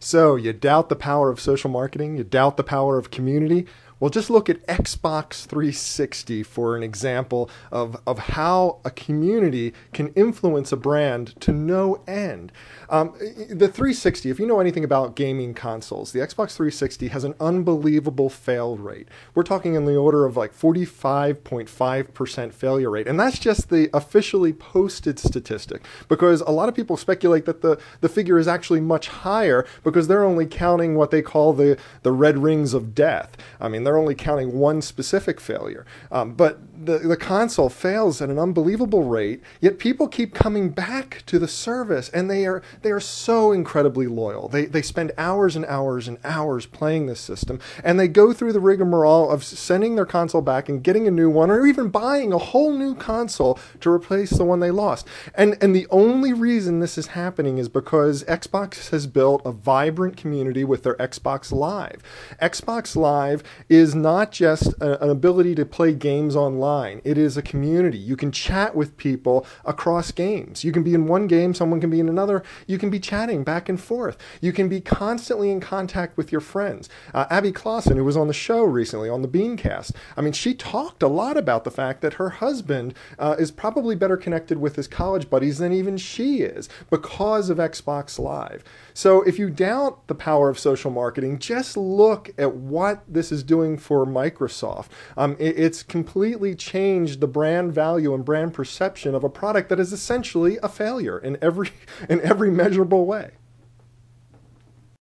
So, you doubt the power of social marketing? You doubt the power of community? Well, just look at Xbox 360 for an example of how a community can influence a brand to no end. The 360, if you know anything about gaming consoles, the Xbox 360 has an unbelievable fail rate. We're talking in the order of like 45.5% failure rate. And that's just the officially posted statistic, because a lot of people speculate that the figure is actually much higher because they're only counting what they call the red rings of death. I mean, they're only counting one specific failure. But the console fails at an unbelievable rate, yet people keep coming back to the service, and they are so incredibly loyal. They spend hours and hours and hours playing this system, and they go through the rigmarole of sending their console back and getting a new one, or even buying a whole new console to replace the one they lost. And the only reason this is happening is because Xbox has built a vibrant community with their Xbox Live. Xbox Live is not just an ability to play games online. It is a community. You can chat with people across games. You can be in one game, someone can be in another. You can be chatting back and forth. You can be constantly in contact with your friends. Abby Clausen, who was on the show recently on the Beancast, I mean, she talked a lot about the fact that her husband is probably better connected with his college buddies than even she is because of Xbox Live. So if you doubt the power of social marketing, just look at what this is doing for Microsoft. It's completely changed the brand value and brand perception of a product that is essentially a failure in every measurable way.